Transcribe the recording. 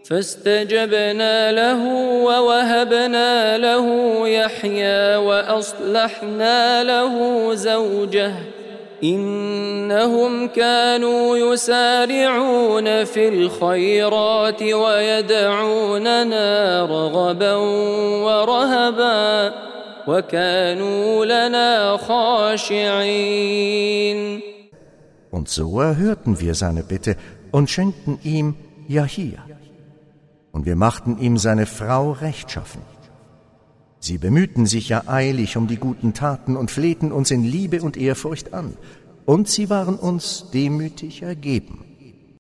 فاستجبنا له ووهبنا له يحيى وأصلحنا له زوجه إنهم كانوا يسارعون في الخيرات ويدعوننا رغبا ورهبا وكانوا لنا خاشعين. Und so erhörten wir seine Bitte und schenkten ihm Jahia. Und wir machten ihm seine Frau rechtschaffen. Sie bemühten sich ja eilig um die guten Taten und flehten uns in Liebe und Ehrfurcht an. Und sie waren uns demütig ergeben.